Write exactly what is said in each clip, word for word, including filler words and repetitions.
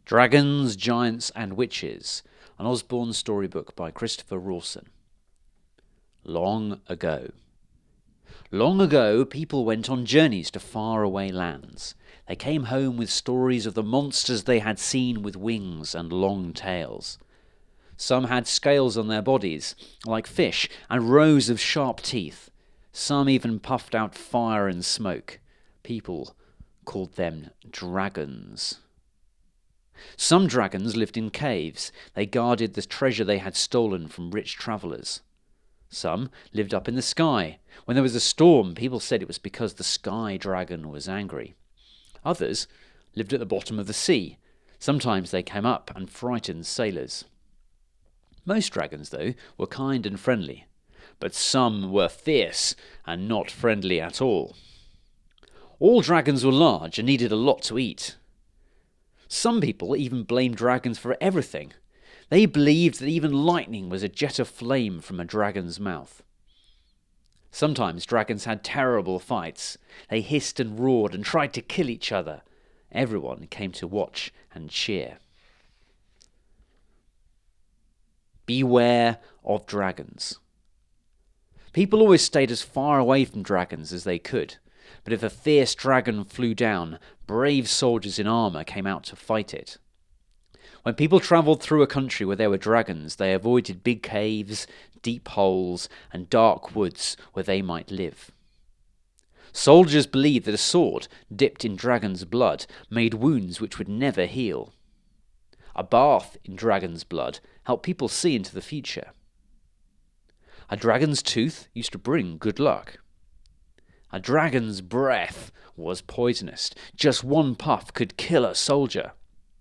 Dragons, Giants and Witches, an Osborne storybook by Christopher Rawson. Long ago. Long ago, people went on journeys to faraway lands. They came home with stories of the monsters they had seen with wings and long tails. Some had scales on their bodies, like fish, and rows of sharp teeth. Some even puffed out fire and smoke. People called them dragons. Some dragons lived in caves. They guarded the treasure they had stolen from rich travellers. Some lived up in the sky. When there was a storm, people said it was because the sky dragon was angry. Others lived at the bottom of the sea. Sometimes they came up and frightened sailors. Most dragons, though, were kind and friendly, but some were fierce and not friendly at all. All dragons were large and needed a lot to eat. Some people even blamed dragons for everything. They believed that even lightning was a jet of flame from a dragon's mouth. Sometimes dragons had terrible fights. They hissed and roared and tried to kill each other. Everyone came to watch and cheer. Beware of dragons. People always stayed as far away from dragons as they could. But if a fierce dragon flew down, brave soldiers in armour came out to fight it. When people travelled through a country where there were dragons, they avoided big caves, deep holes, and dark woods where they might live. Soldiers believed that a sword, dipped in dragon's blood, made wounds which would never heal. A bath in dragon's blood helped people see into the future. A dragon's tooth used to bring good luck. A dragon's breath was poisonous. Just one puff could kill a soldier.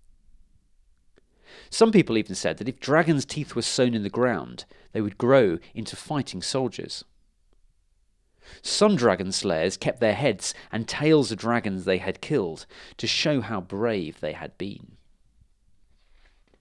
Some people even said that if dragons' teeth were sown in the ground, they would grow into fighting soldiers. Some dragon slayers kept their heads and tails of dragons they had killed to show how brave they had been.